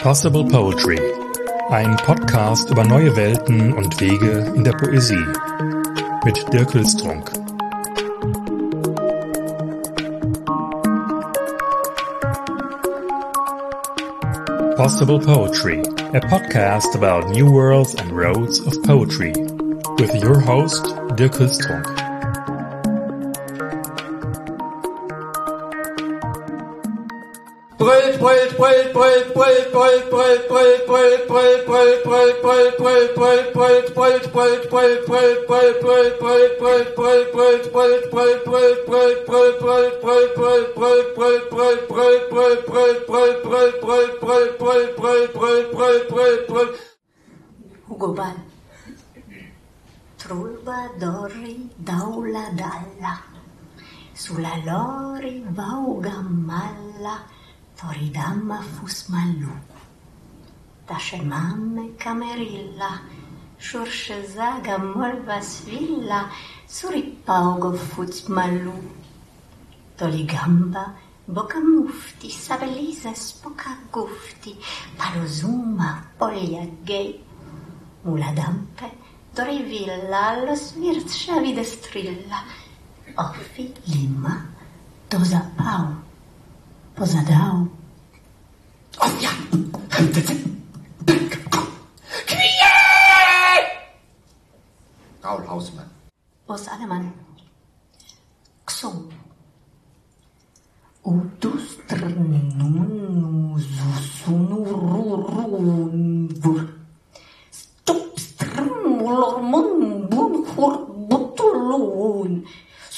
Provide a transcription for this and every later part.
Possible Poetry, ein Podcast über neue Welten und Wege in der Poesie mit Dirk Hülstrunk. Possible Poetry, a podcast about new worlds and roads of poetry, with your host Dirk Hülstrunk. Hugo Ball. Troubadouri daula dalla, sulla lori vaugamalla, toridamma fusmallu, tashemamme camerilla, shurschezaga molvasvilla, suripaugo futsmallu, toligamba, boca mufti, sabelisa spoca gufti, palosuma poglia gay, muladampe, dorivilla, allo smirtsciavi destrilla, offi lima, dosa pau, posadau. Offia! Raul Hausmann. Os Alemann. Xung. Udus trnunu susunururunvur. Stupstrmulormun bunhur butulun.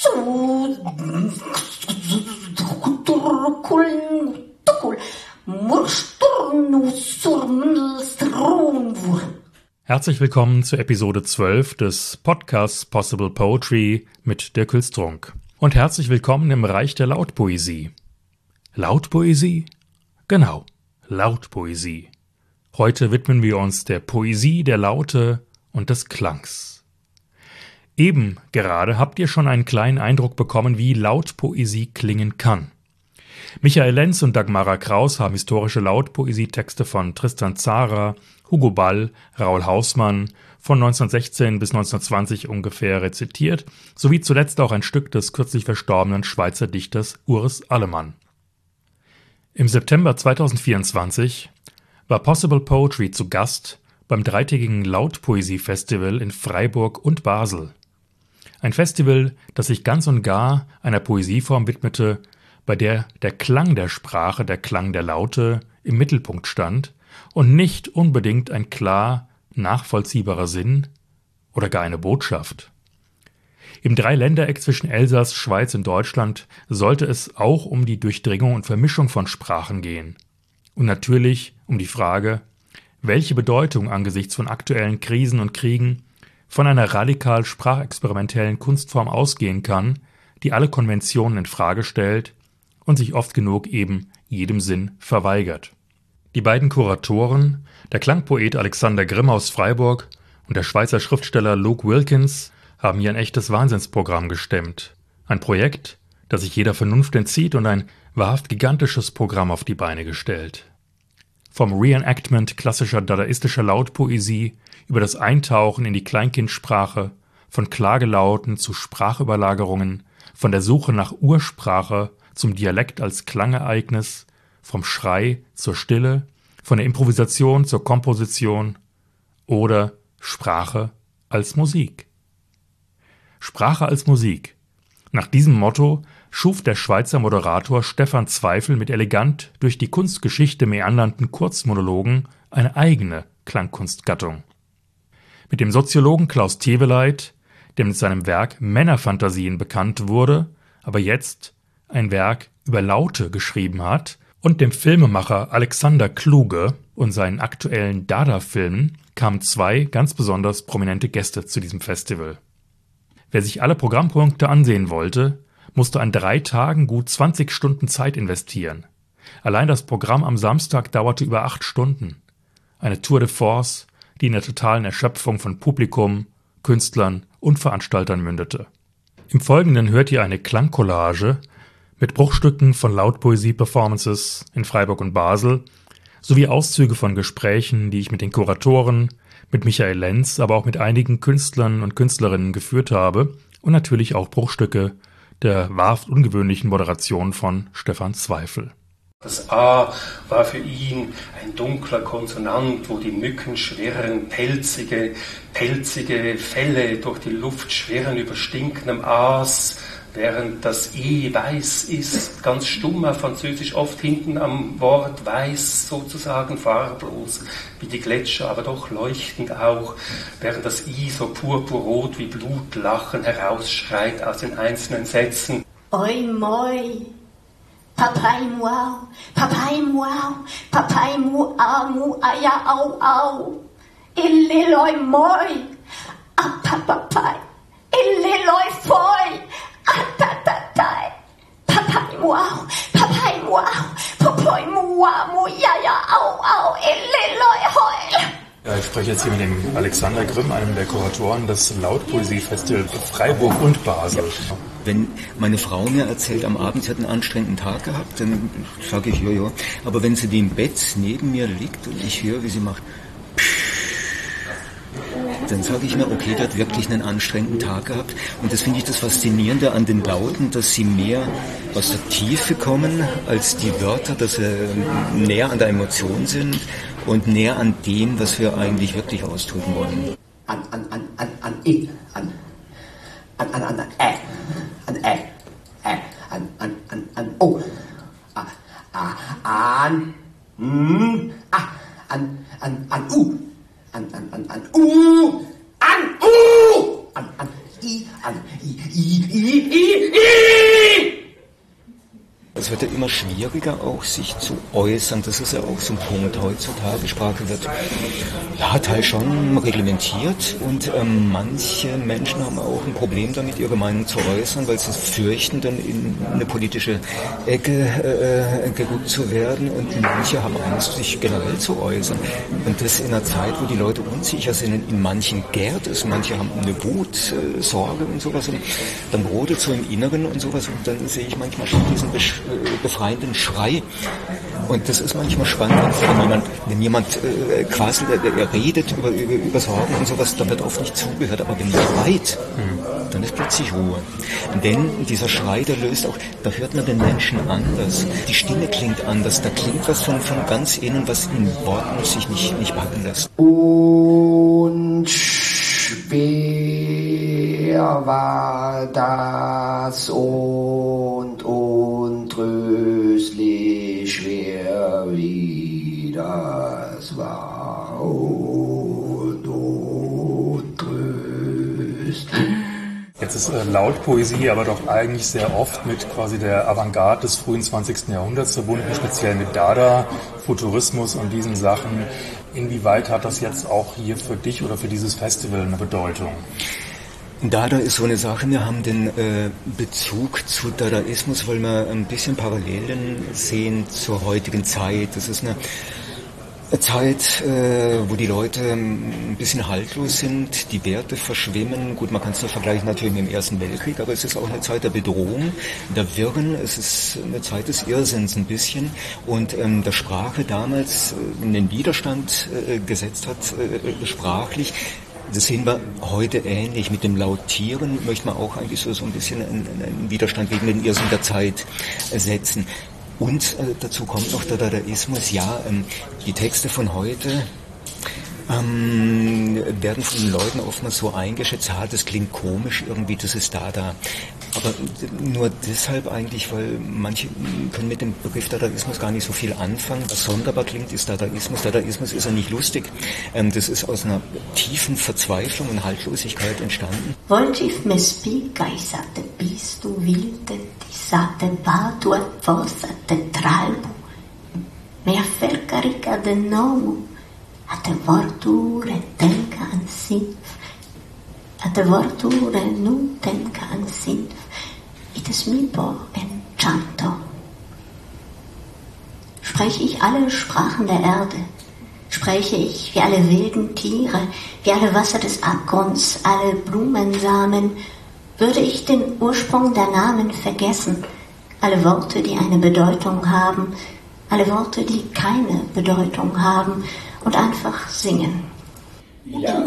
Herzlich willkommen zur Episode 12 des Podcasts Possible Poetry mit Dirk Hülstrunk. Und herzlich willkommen im Reich der Lautpoesie. Lautpoesie? Genau, Lautpoesie. Heute widmen wir uns der Poesie der Laute und des Klangs. Eben gerade habt ihr schon einen kleinen Eindruck bekommen, wie Lautpoesie klingen kann. Michael Lenz und Dagmara Kraus haben historische Lautpoesietexte von Tristan Tzara, Hugo Ball, Raul Hausmann von 1916 bis 1920 ungefähr rezitiert, sowie zuletzt auch ein Stück des kürzlich verstorbenen Schweizer Dichters Urs Alemann. Im September 2024 war Possible Poetry zu Gast beim dreitägigen Lautpoesie-Festival in Freiburg und Basel. Ein Festival, das sich ganz und gar einer Poesieform widmete, bei der der Klang der Sprache, der Klang der Laute im Mittelpunkt stand und nicht unbedingt ein klar nachvollziehbarer Sinn oder gar eine Botschaft. Im Dreiländereck zwischen Elsass, Schweiz und Deutschland sollte es auch um die Durchdringung und Vermischung von Sprachen gehen. Und natürlich um die Frage, welche Bedeutung angesichts von aktuellen Krisen und Kriegen von einer radikal sprachexperimentellen Kunstform ausgehen kann, die alle Konventionen in Frage stellt und sich oft genug eben jedem Sinn verweigert. Die beiden Kuratoren, der Klangpoet Alexander Grimm aus Freiburg und der Schweizer Schriftsteller Luke Wilkins, haben hier ein echtes Wahnsinnsprogramm gestemmt. Ein Projekt, das sich jeder Vernunft entzieht und ein wahrhaft gigantisches Programm auf die Beine gestellt. Vom Reenactment klassischer dadaistischer Lautpoesie über das Eintauchen in die Kleinkindsprache, von Klagelauten zu Sprachüberlagerungen, von der Suche nach Ursprache zum Dialekt als Klangereignis, vom Schrei zur Stille, von der Improvisation zur Komposition oder Sprache als Musik. Sprache als Musik. Nach diesem Motto schuf der Schweizer Moderator Stefan Zweifel mit elegant durch die Kunstgeschichte meandernden Kurzmonologen eine eigene Klangkunstgattung. Mit dem Soziologen Klaus Teweleit, der mit seinem Werk Männerfantasien bekannt wurde, aber jetzt ein Werk über Laute geschrieben hat, und dem Filmemacher Alexander Kluge und seinen aktuellen Dada-Filmen kamen zwei ganz besonders prominente Gäste zu diesem Festival. Wer sich alle Programmpunkte ansehen wollte, musste an 3 Tagen gut 20 Stunden Zeit investieren. Allein das Programm am Samstag dauerte über 8 Stunden. Eine Tour de Force, die in der totalen Erschöpfung von Publikum, Künstlern und Veranstaltern mündete. Im Folgenden hört ihr eine Klangcollage mit Bruchstücken von Lautpoesie-Performances in Freiburg und Basel sowie Auszüge von Gesprächen, die ich mit den Kuratoren, mit Michael Lenz, aber auch mit einigen Künstlern und Künstlerinnen geführt habe und natürlich auch Bruchstücke der wahrhaft ungewöhnlichen Moderation von Stefan Zweifel. Das A war für ihn ein dunkler Konsonant, wo die Mücken schwirren, pelzige Felle durch die Luft schwirren über stinkendem Aas, während das E weiß ist, ganz stummer Französisch, oft hinten am Wort weiß, sozusagen farblos, wie die Gletscher, aber doch leuchtend auch, während das I so purpurrot wie Blutlachen herausschreit aus den einzelnen Sätzen. Oi moi, papai muau, papai muau, papai mu aya au au, illeloi moi, papai, illeloi foi. Papai muau, papai muau, ja, au, leloi heul. Ich spreche jetzt hier mit dem Alexander Grimm, einem der Kuratoren des Lautpoesie-Festivals Freiburg und Basel. Wenn meine Frau mir erzählt, am Abend sie hat einen anstrengenden Tag gehabt, dann sage ich, ja. Aber wenn sie im Bett neben mir liegt und ich höre, wie sie macht, dann sage ich mir, okay, die hat wirklich einen anstrengenden Tag gehabt. Und das finde ich das Faszinierende an den Lauten, dass sie mehr aus der Tiefe kommen als die Wörter, dass sie näher an der Emotion sind und näher an dem, was wir eigentlich wirklich ausdrücken wollen. An O. An U. An U. An I. Es wird ja immer schwieriger auch, sich zu äußern. Das ist ja auch so ein Punkt heutzutage. Sprache wird ja teils schon reglementiert und manche Menschen haben auch ein Problem damit, ihre Meinung zu äußern, weil sie fürchten, dann in eine politische Ecke gerückt zu werden, und manche haben Angst, sich generell zu äußern. Und das in einer Zeit, wo die Leute unsicher sind, in manchen gärt es, manche haben eine Wut, Sorge und sowas, und dann brodelt so im Inneren und sowas, und dann sehe ich manchmal schon diesen befreienden Schrei. Und das ist manchmal spannend, wenn jemand quasi der redet über Sorgen und sowas, da wird oft nicht zugehört, aber wenn er schreit, dann ist plötzlich Ruhe. Denn dieser Schrei, der löst auch, da hört man den Menschen anders. Die Stimme klingt anders, da klingt was von ganz innen, was in Worten sich nicht packen lässt. Und schwer war das und untröstlich schwer, wie das war und untröstlich. Jetzt ist Lautpoesie aber doch eigentlich sehr oft mit quasi der Avantgarde des frühen 20. Jahrhunderts verbunden, speziell mit Dada, Futurismus und diesen Sachen. Inwieweit hat das jetzt auch hier für dich oder für dieses Festival eine Bedeutung? Dada ist so eine Sache, wir haben den Bezug zu Dadaismus, weil wir ein bisschen Parallelen sehen zur heutigen Zeit. Das ist eine Zeit, wo die Leute ein bisschen haltlos sind, die Werte verschwimmen. Gut, man kann es vergleichen natürlich mit dem Ersten Weltkrieg, aber es ist auch eine Zeit der Bedrohung, der Wirren. Es ist eine Zeit des Irrsinns ein bisschen, und der Sprache damals einen Widerstand gesetzt hat, sprachlich. Das sehen wir heute ähnlich. Mit dem Lautieren möchte man auch eigentlich so ein bisschen einen Widerstand gegen den Irrsinn der Zeit setzen. Und dazu kommt noch der Dadaismus. Ja, die Texte von heute werden von den Leuten oftmals so eingeschätzt, das klingt komisch irgendwie, das ist Dada. Aber nur deshalb eigentlich, weil manche können mit dem Begriff Dadaismus gar nicht so viel anfangen. Was sonderbar klingt, ist Dadaismus. Dadaismus ist ja nicht lustig. Das ist aus einer tiefen Verzweiflung und Haltlosigkeit entstanden. Volgif me spica i sate pistu vilte, ti sate batu et fosate tralbu, me affercarica de nomu, ate vorture tenka an sinf, ate vorture nu tenka an sinf, ites mipo en chanto. Spreche ich alle Sprachen der Erde, spreche ich wie alle wilden Tiere, wie alle Wasser des Abgrunds, alle Blumensamen, würde ich den Ursprung der Namen vergessen, alle Worte, die eine Bedeutung haben, Alle Worte, die keine Bedeutung haben und einfach singen. Il y a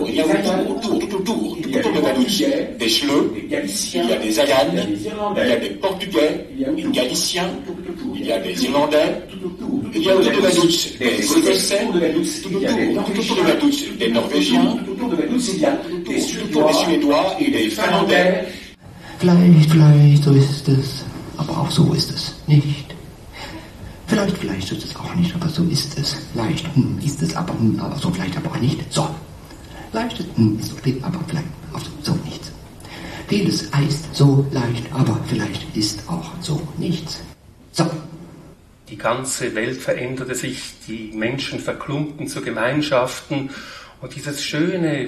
autour. Il y a des Galiciens, des Schleux, il y a des Aganes, il y a des Portugais, des Galiciens, il y a des Irlandais, il y a autour de la Douce des Écossais, tout autour de la Douce des Norvégiens, tout autour des Suédois et des Finlandais. Vielleicht, so ist es, aber auch so ist es nicht. Vielleicht ist es auch nicht, aber so ist es. Leicht ist es, aber so vielleicht aber auch nicht. So. Leicht ist okay, aber vielleicht auch so nichts. Vieles heißt so leicht, aber vielleicht ist auch so nichts. So. Die ganze Welt veränderte sich, die Menschen verklumpten zu Gemeinschaften und dieses schöne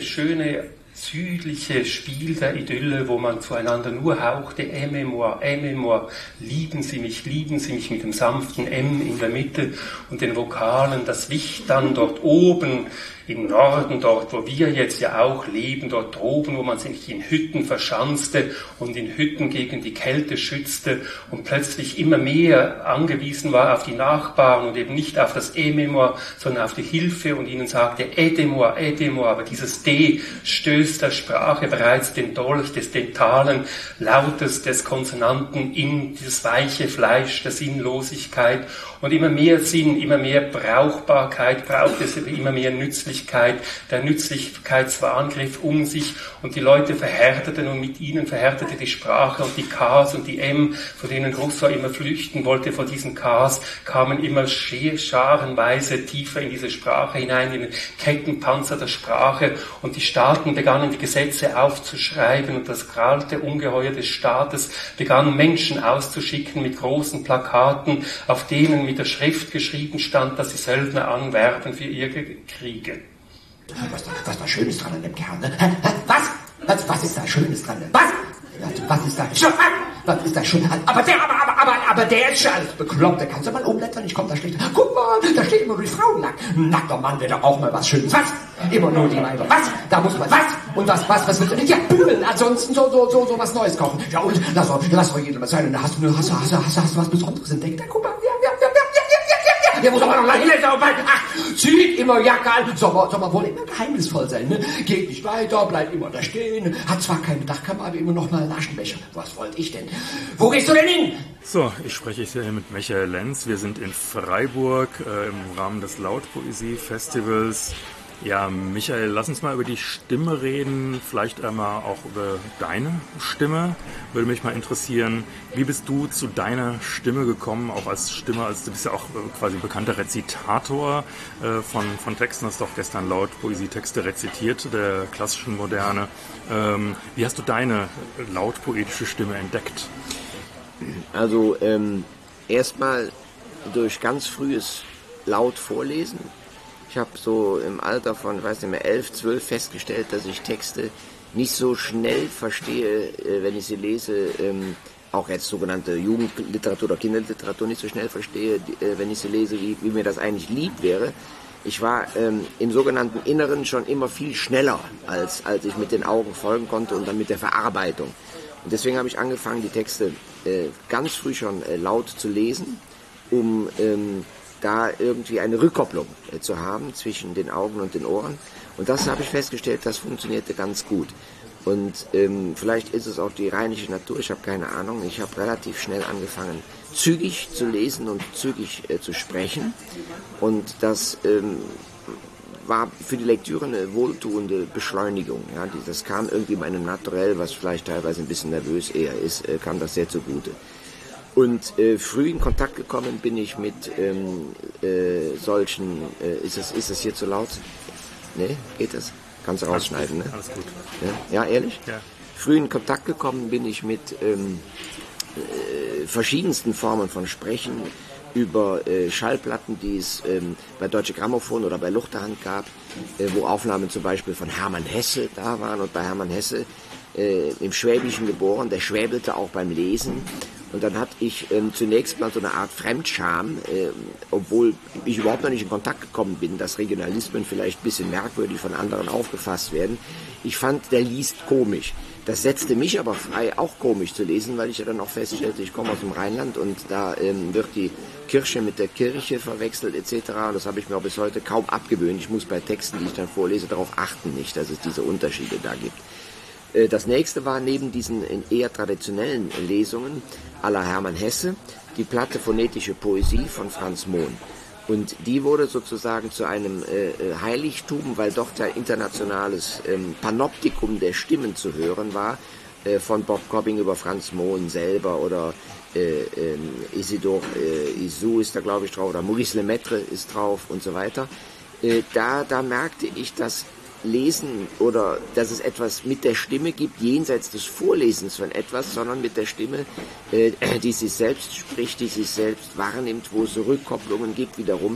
südliche Spiel der Idylle, wo man zueinander nur hauchte, Aimez-moi, lieben Sie mich mit dem sanften M in der Mitte und den Vokalen, das wich dann dort oben im Norden, dort wo wir jetzt ja auch leben, dort oben, wo man sich in Hütten verschanzte und in Hütten gegen die Kälte schützte und plötzlich immer mehr angewiesen war auf die Nachbarn und eben nicht auf das Aimez-moi, sondern auf die Hilfe und ihnen sagte, aidez-moi, aber dieses D stößt der Sprache bereits den Dolch des dentalen Lautes des Konsonanten in dieses weiche Fleisch der Sinnlosigkeit und immer mehr Sinn, immer mehr Brauchbarkeit braucht es, immer mehr Nützlichkeit, der Nützlichkeitswahn griff um sich und die Leute verhärteten und mit ihnen verhärtete die Sprache und die Ks und die M, von denen Rousseau immer flüchten wollte, von diesen Ks kamen immer scharenweise tiefer in diese Sprache hinein, in den Kettenpanzer der Sprache und die Staaten begannen die Gesetze aufzuschreiben und das kalte Ungeheuer des Staates begann Menschen auszuschicken mit großen Plakaten, auf denen mit der Schrift geschrieben stand, dass sie Söldner anwerben für ihre Kriege. Was war Schönes dran an dem Kerl, ne? Was ist da Schönes dran? Was ist da? Was ist da schön? Aber der ist schon alles bekloppt. Der kannst du mal umblättern, ich komm da schlecht. Guck mal, da steht immer nur die Frauen nackt. Nackter Mann wäre doch auch mal was Schönes. Was? Immer nur die Weiber. Was? Da muss man, was? Und was willst du? Ja, bügeln. Ansonsten so was Neues kaufen. Ja, und lass doch jedem mal sein. Hast du was Besonderes entdeckt? Ja, guck mal, der muss aber noch lange zieht immer Jacke an. Soll man wohl immer geheimnisvoll sein, ne? Geht nicht weiter, bleibt immer da stehen. Hat zwar keine Dachkammer, aber immer noch mal einen Aschenbecher. Was wollte ich denn? Wo gehst du denn hin? So, ich spreche hier mit Michael Lenz. Wir sind in Freiburg im Rahmen des Lautpoesie-Festivals. Ja, Michael, lass uns mal über die Stimme reden, vielleicht einmal auch über deine Stimme. Würde mich mal interessieren, wie bist du zu deiner Stimme gekommen, auch als Stimme, du bist ja auch quasi bekannter Rezitator von Texten, hast doch gestern Lautpoesie-Texte rezitiert, der klassischen Moderne. Wie hast du deine lautpoetische Stimme entdeckt? Also erstmal durch ganz frühes Lautvorlesen. Ich habe so im Alter von, 11, 12 festgestellt, dass ich Texte nicht so schnell verstehe, wenn ich sie lese, auch jetzt sogenannte Jugendliteratur oder Kinderliteratur nicht so schnell verstehe, wenn ich sie lese, wie mir das eigentlich lieb wäre. Ich war im sogenannten Inneren schon immer viel schneller, als ich mit den Augen folgen konnte und dann mit der Verarbeitung. Und deswegen habe ich angefangen, die Texte ganz früh schon laut zu lesen, um da irgendwie eine Rückkopplung zu haben zwischen den Augen und den Ohren. Und das habe ich festgestellt, das funktionierte ganz gut. Und vielleicht ist es auch die rheinische Natur, ich habe keine Ahnung. Ich habe relativ schnell angefangen, zügig zu lesen und zügig zu sprechen. Und das war für die Lektüre eine wohltuende Beschleunigung. Ja, das kam irgendwie meinem Naturell, was vielleicht teilweise ein bisschen nervös eher ist, kam das sehr zugute. Und früh in Kontakt gekommen bin ich mit solchen, ist das hier zu laut? Nee, geht das? Kannst du rausschneiden, ne? Alles gut. Ja, ehrlich? Ja. Früh in Kontakt gekommen bin ich mit verschiedensten Formen von Sprechen über Schallplatten, die es bei Deutsche Grammophon oder bei Luchterhand gab, wo Aufnahmen zum Beispiel von Hermann Hesse da waren. Und bei Hermann Hesse im Schwäbischen geboren, der schwäbelte auch beim Lesen. Und dann hatte ich zunächst mal so eine Art Fremdscham, obwohl ich überhaupt noch nicht in Kontakt gekommen bin, dass Regionalismen vielleicht ein bisschen merkwürdig von anderen aufgefasst werden. Ich fand, der liest komisch. Das setzte mich aber frei, auch komisch zu lesen, weil ich ja dann auch feststellte, ich komme aus dem Rheinland und da wird die Kirche mit der Kirche verwechselt etc. Und das habe ich mir auch bis heute kaum abgewöhnt. Ich muss bei Texten, die ich dann vorlese, darauf achten, nicht, dass es diese Unterschiede da gibt. Das nächste war neben diesen eher traditionellen Lesungen à la Hermann Hesse die Platte Phonetische Poesie von Franz Mohn. Und die wurde sozusagen zu einem Heiligtum, weil dort ein internationales Panoptikum der Stimmen zu hören war, von Bob Cobbing über Franz Mohn selber oder Isidore Isou ist da glaube ich drauf oder Maurice Lemaitre ist drauf und so weiter. Da merkte ich, dass Lesen oder dass es etwas mit der Stimme gibt, jenseits des Vorlesens von etwas, sondern mit der Stimme, die sich selbst spricht, die sich selbst wahrnimmt, wo es Rückkopplungen gibt wiederum.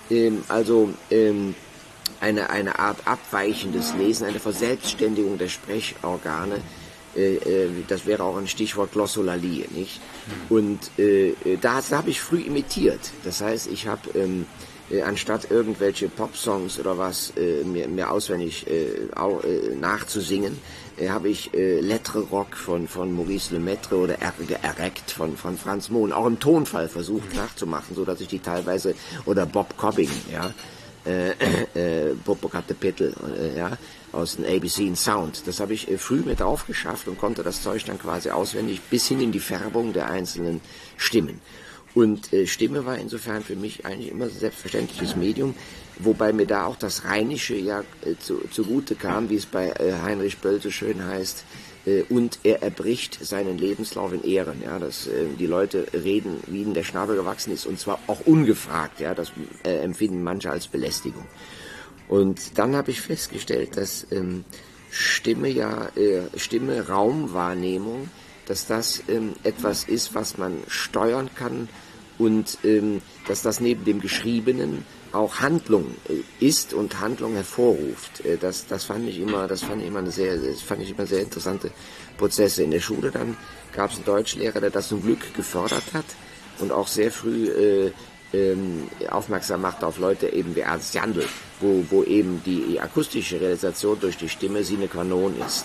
Eine Art abweichendes Lesen, eine Verselbstständigung der Sprechorgane. Das wäre auch ein Stichwort Glossolalie, nicht? Und das habe ich früh imitiert. Das heißt, ich habe anstatt irgendwelche Popsongs oder was mir auswendig nachzusingen, habe ich Lettre Rock von Maurice Lemaitre oder Erregt von Franz Mohn auch im Tonfall versucht nachzumachen, so dass ich die teilweise oder Bob Cobbing, ja, Popocatépetl, ja, aus dem ABC in Sound. Das habe ich früh mit aufgeschafft und konnte das Zeug dann quasi auswendig bis hin in die Färbung der einzelnen Stimmen. Und Stimme war insofern für mich eigentlich immer ein selbstverständliches Medium, wobei mir da auch das Rheinische ja zugute kam, wie es bei Heinrich Böll so schön heißt, und er erbricht seinen Lebenslauf in Ehren, ja, dass die Leute reden, wie ihnen der Schnabel gewachsen ist, und zwar auch ungefragt, ja, das empfinden manche als Belästigung. Und dann habe ich festgestellt, dass Stimme, Raumwahrnehmung, dass das etwas ist, was man steuern kann und dass das neben dem Geschriebenen auch Handlung ist und Handlung hervorruft. Das fand ich immer sehr interessante Prozesse. In der Schule dann gab es einen Deutschlehrer, der das zum Glück gefördert hat und auch sehr früh aufmerksam machte auf Leute eben wie Ernst Jandl, wo eben die akustische Realisation durch die Stimme sine qua non ist.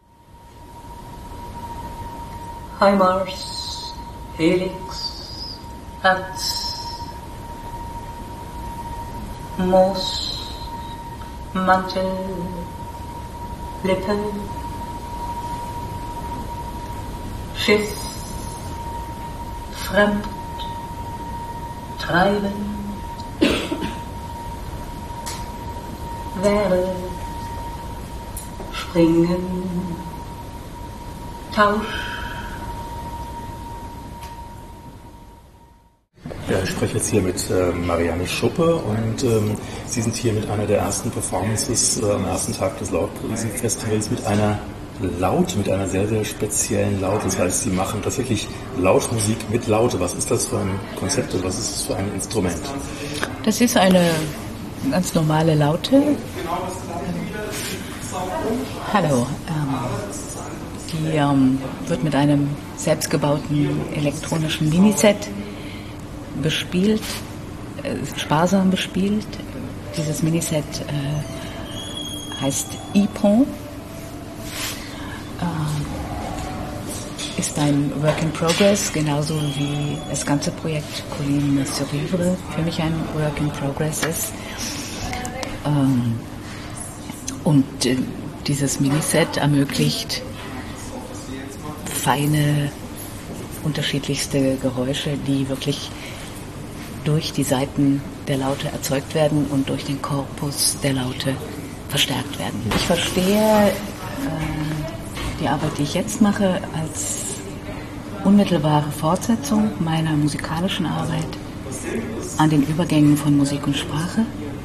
Hi Mars, Helix, Herz, Moos, Mantel, Lippe, Schiff, Fremd, Treiben, wäre, Springen, Tausch. Ja, ich spreche jetzt hier mit Marianne Schuppe und Sie sind hier mit einer der ersten Performances am ersten Tag des Lautpoesie-Festivals mit einer sehr, sehr speziellen Laute. Das heißt, Sie machen tatsächlich Lautmusik mit Laute. Was ist das für ein Konzept und was ist das für ein Instrument? Das ist eine ganz normale Laute. Hallo. Die wird mit einem selbstgebauten elektronischen Miniset bespielt, sparsam bespielt. Dieses Miniset heißt IPON, ist ein Work in Progress, genauso wie das ganze Projekt Colline sur Vivre für mich ein Work in Progress ist. Und dieses Miniset ermöglicht feine, unterschiedlichste Geräusche, die wirklich durch die Saiten der Laute erzeugt werden und durch den Korpus der Laute verstärkt werden. Ich verstehe die Arbeit, die ich jetzt mache, als unmittelbare Fortsetzung meiner musikalischen Arbeit an den Übergängen von Musik und Sprache,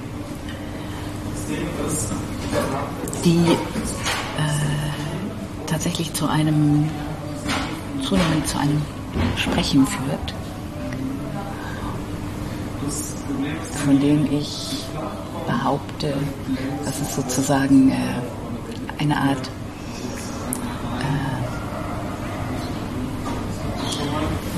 die tatsächlich zunehmend zu einem Sprechen führt, von dem ich behaupte, dass es sozusagen eine Art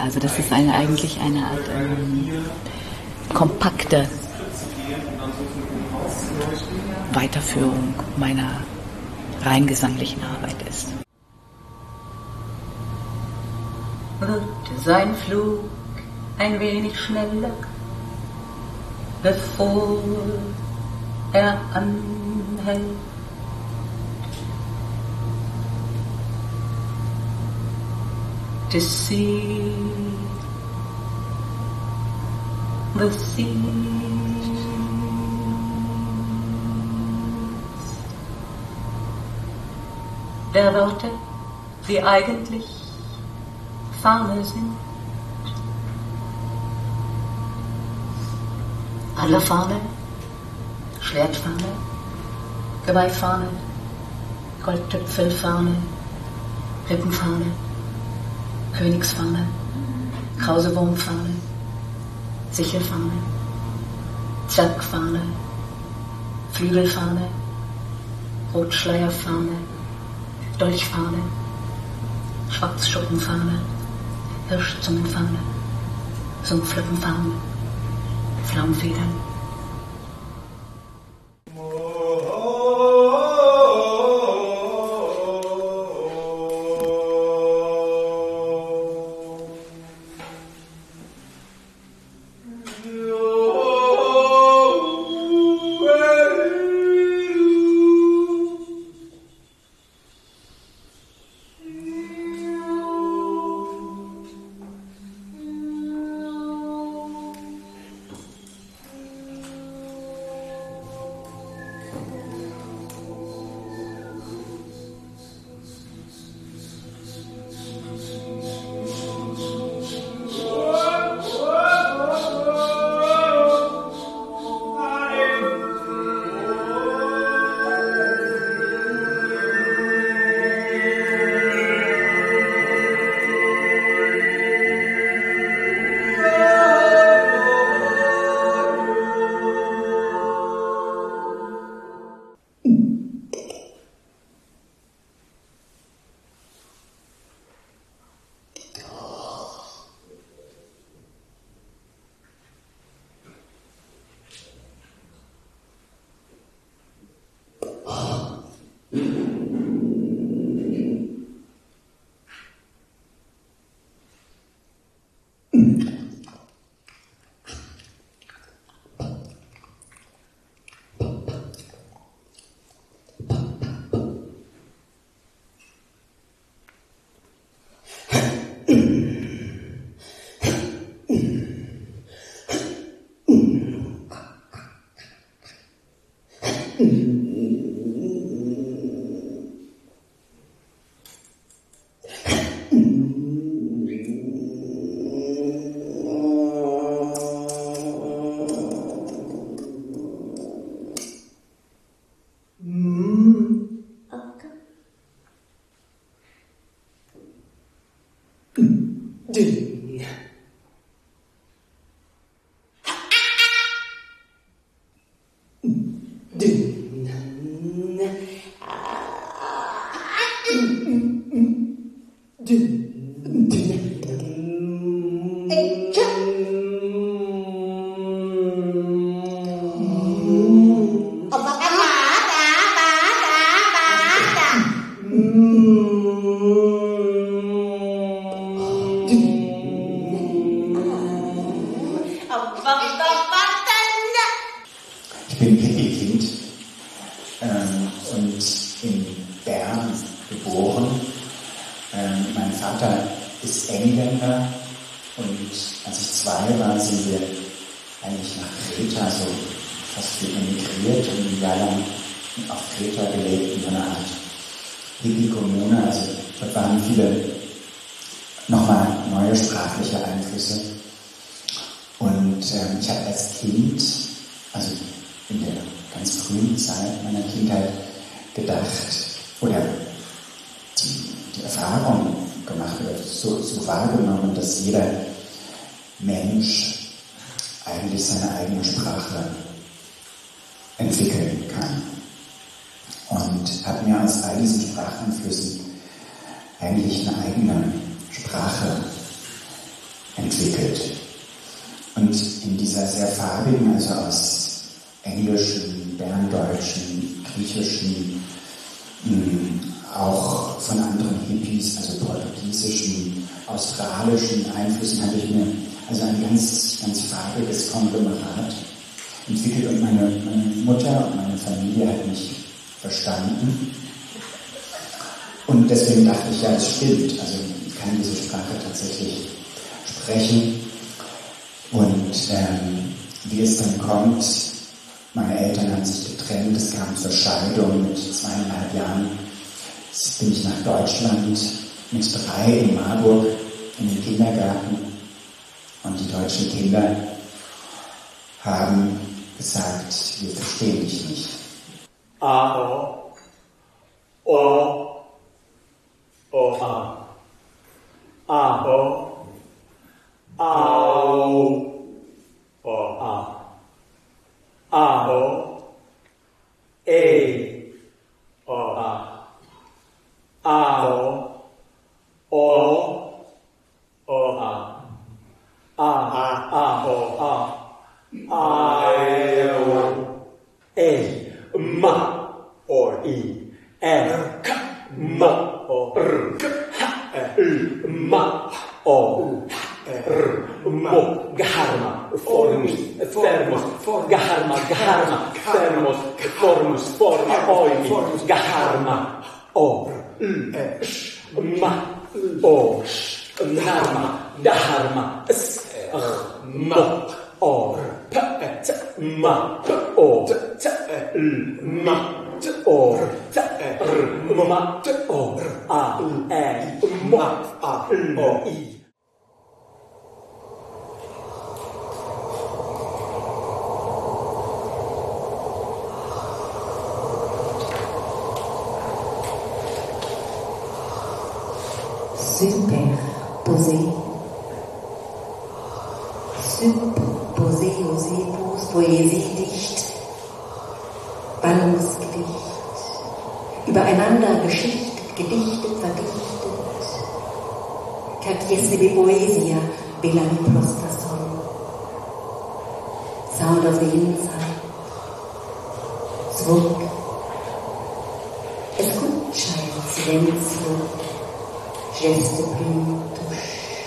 Also das ist eigentlich eine Art kompakte Weiterführung meiner rein gesanglichen Arbeit ist. Wird sein Flug ein wenig schneller, bevor er anhält. To see the seas. Der Worte, die eigentlich Fahne sind. Alle Fahnen, Schwertfahne, Geweihfahne, Goldtüpfelfahne, Rippenfahne, Königsfahne, Krausewurmfahne, Sichelfahne, Zergfahne, Flügelfahne, Rotschleierfahne, Dolchfahne, Schwarzschuppenfahne, Hirschzungenfahne, Sumpflippenfahne, Flaumfedern. Ich bin Hippie-Kind und in Bern geboren. Mein Vater ist Engländer und als ich 2 war, sind wir eigentlich nach Kreta so fast wie emigriert und ein Jahr lang auf Kreta gelebt in einer Art Hippie-Kommune. Also dort waren viele nochmal neue sprachliche Einflüsse. Und ich habe als Kind, also in der ganz frühen Zeit meiner Kindheit, gedacht oder die Erfahrung gemacht oder so wahrgenommen, dass jeder Mensch eigentlich seine eigene Sprache entwickeln kann. Und habe mir aus all diesen Spracheinflüssen eigentlich eine eigene Sprache entwickelt. Und in dieser sehr farbigen, also aus englischen, berndeutschen, griechischen, auch von anderen Hippies, also portugiesischen, australischen Einflüssen, habe ich mir also ein ganz, ganz farbiges Konglomerat entwickelt. Und meine Mutter und meine Familie hat mich verstanden. Und deswegen dachte ich, ja, es stimmt. Also ich kann diese Sprache tatsächlich sprechen. Und wie es dann kommt, meine Eltern haben sich getrennt, es kam zur Scheidung. Mit 2,5 Jahren bin ich nach Deutschland, mit 3 in Marburg in den Kindergarten. Und die deutschen Kinder haben gesagt, wir verstehen dich nicht. A, O, O, A, A, O, Au, O, A, A, O, E, O, A, A, O, O, O, A, A, O, A, A, E, M, O, I, R, K, M, O, R, K, H, L, M, O, R, Mo, Gaharma, Formus, Thermos, Gaharma, Gaharma, Thermos, Formus, Forma, Oimi, Gaharma, O, L, Sh, Ma, O, Sh, Narma, Daharma, S, Mo, O, P, T, Ma, O, T, L, Ma, O, T, R, Ma, O, A, E, Ma, A, O, I. Superposé. Superposé, Josephus, Poesiedicht, Ballungsgedicht, übereinander geschichtet, gedichtet, verdichtet. Cartier de Poesia, Bellamy Prosperson. Sound of the Inside. Zwug. Escucha el silencio. Geste plume touche.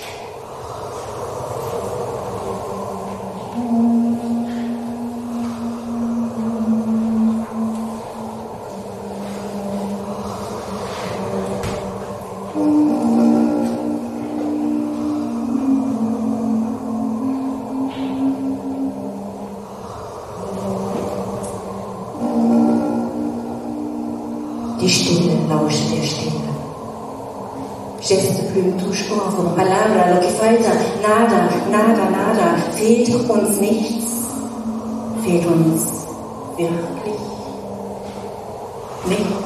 Die Stille lauscht der Stille. Geste plume touche Ohr, como palabra, lo que falta, nada, nada, nada, fehlt uns nichts, fehlt uns wirklich nichts.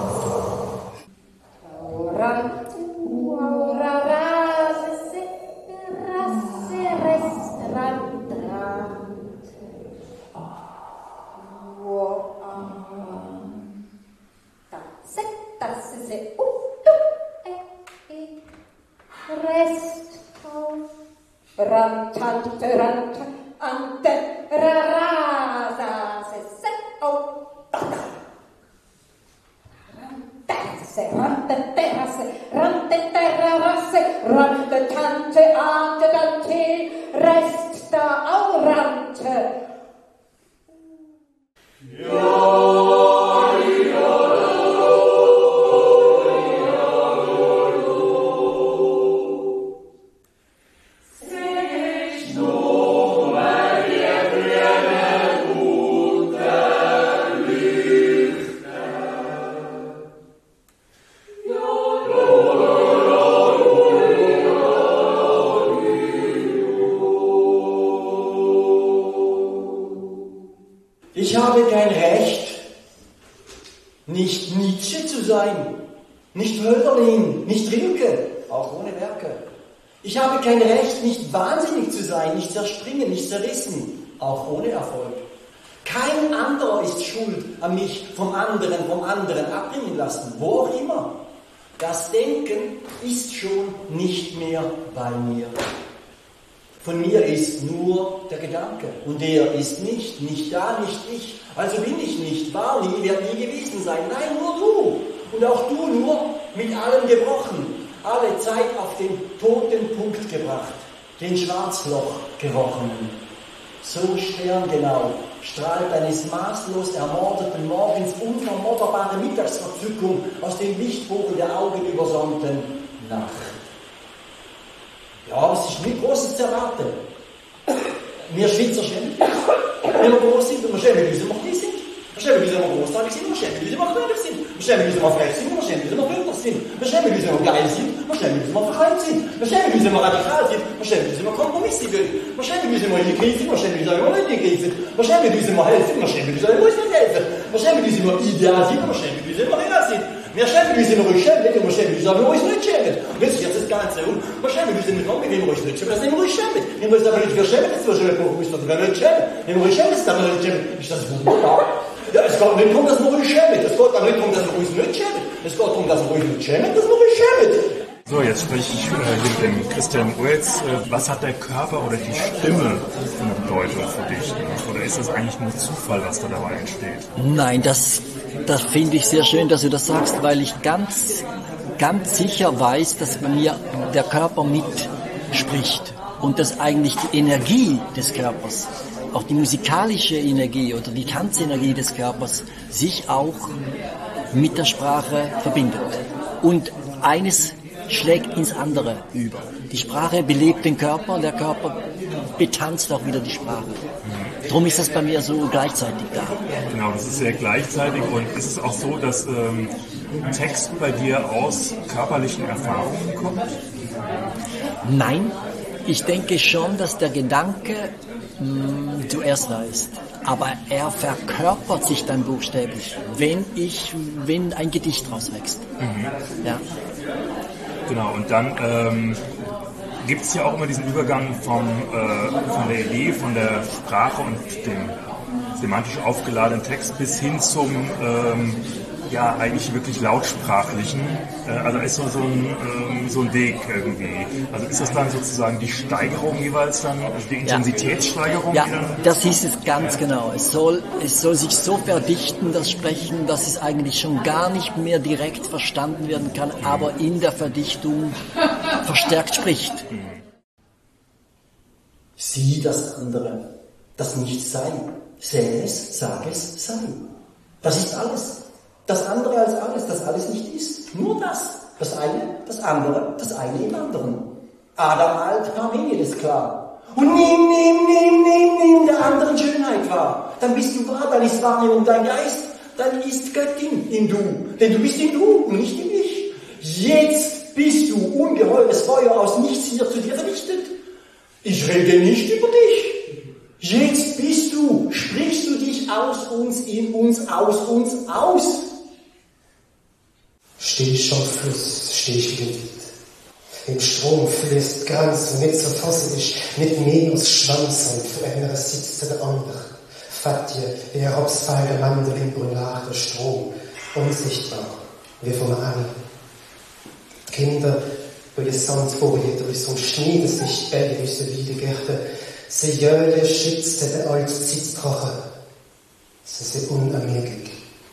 Ich habe kein Recht, nicht Nietzsche zu sein, nicht Hölderlin, nicht Rilke, auch ohne Werke. Ich habe kein Recht, nicht wahnsinnig zu sein, nicht zerspringen, nicht zerrissen, auch ohne Erfolg. Kein anderer ist schuld an mich vom anderen abbringen lassen, wo auch immer. Das Denken ist schon nicht mehr bei mir. Von mir ist nur der Gedanke. Und der ist nicht da, nicht ich. Also bin ich nicht, war nie, werde nie gewesen sein. Nein, nur du. Und auch du nur mit allem gebrochen. Alle Zeit auf den toten Punkt gebracht. Den Schwarzloch gerochenen. So sterngenau strahlt eines maßlos ermordeten Morgens unvermodderbare Mittagsverzückung aus dem Lichtbogen der augenübersonnten Nacht. Ja, es ist nicht Großes zu erwarten. Wir Schweizer schämen, wenn wir groß sind, und wir schämen, wie sie noch nicht sind. Wir schämen, wie sie noch großartig sind, wir schämen, wie sie noch kleiner sind. Wir schämen, wie sie noch frech sind, wir schämen, wie sie noch bürger sind. Wir schämen, wie sie noch geil sind, wir schämen, wie sie noch verkleidet sind. Wir schämen, wie sie noch radikal sind, wir schämen, wie sie noch Kompromisse gehen. Wir schämen, wie sie noch in die Krise sind, wir schämen, wie sie noch nicht in die Krise sind. Wir schämen, wie sie noch helfen, wir schämen, wie sie noch nicht helfen. Wir schämen, wie sie noch ideal sind, wir schämen, wie sie noch real sind. Wir schämen, wie sie noch schämen, und wir schämen, wie sie noch nicht schämen. Und jetzt geht das Ganze um. Wir schämen, wie sie nicht kommen, wenn wir euch nicht schämen, das sind wir euch schämen. Wenn wir uns aber nicht schämen, das ist schämen, wenn wir nicht schämen. Wenn wir euch schämen, dann wir nicht schämen. Ist das wunderbar? Ja, es geht nicht darum, dass wir euch schämen. Es geht auch nicht darum, dass wir uns nicht schämen. Es geht darum, dass wir euch nicht schämen, dass wir euch schämen. So, jetzt spreche ich hier mit dem Christian Uelz. Was hat der Körper oder die Stimme für eine Bedeutung für dich? Oder ist das eigentlich nur Zufall, was da dabei entsteht? Nein, das finde ich sehr schön, dass du das sagst, weil ich ganz sicher weiß, dass bei mir der Körper mitspricht und dass eigentlich die Energie des Körpers, auch die musikalische Energie oder die Tanzenergie des Körpers sich auch mit der Sprache verbindet. Und eines schlägt ins andere über. Die Sprache belebt den Körper, der Körper betanzt auch wieder die Sprache. Darum ist das bei mir so gleichzeitig da. Genau, das ist sehr gleichzeitig. Und ist es auch so, dass Text bei dir aus körperlichen Erfahrungen kommt? Nein, ich denke schon, dass der Gedanke zuerst da ist. Aber er verkörpert sich dann buchstäblich, wenn ein Gedicht draus wächst. Ja. Genau, und dann gibt es ja auch immer diesen Übergang von der Idee, von der Sprache und dem semantisch aufgeladenen Text bis hin zum eigentlich wirklich lautsprachlichen. Also ist so ein Weg irgendwie. Also ist das dann sozusagen die Steigerung jeweils dann, die Intensitätssteigerung? Ja, das hieß es ganz genau. Es soll sich so verdichten, das Sprechen, dass es eigentlich schon gar nicht mehr direkt verstanden werden kann, aber in der Verdichtung verstärkt spricht. Sieh das andere, das Nichtsein. Säh es, sag es, sei. Das ist alles. Das andere als alles, das alles nicht ist. Nur das. Das eine, das andere, das eine im anderen. Adam alt, Parmenides klar. Und nimm der anderen Schönheit wahr. Dann bist du wahr, dann ist Wahrnehmung dein Geist, dann ist Göttin in du. Denn du bist in du und nicht in ich. Jetzt bist du ungeheures Feuer aus nichts hier zu dir vernichtet. Ich rede nicht über dich. Jetzt bist du, sprichst du dich aus uns, in uns, aus uns aus. Steh ich am Fluss, steh ich wild. Im Strom fließt ganz und nicht so fasse ich mit Menos Schwanz und verändere sitzt der andere. Fatt dir, wie der Hopsfall der Mandel im Brunach der Strom, unsichtbar, wie vom Alle. Kinder, wo die Sandfolie durch so ein Schnee, das sich Bälle durch die Wiedegärte, sie jöle schützte der alte Zitzdrache. Sie sind unermüdlich.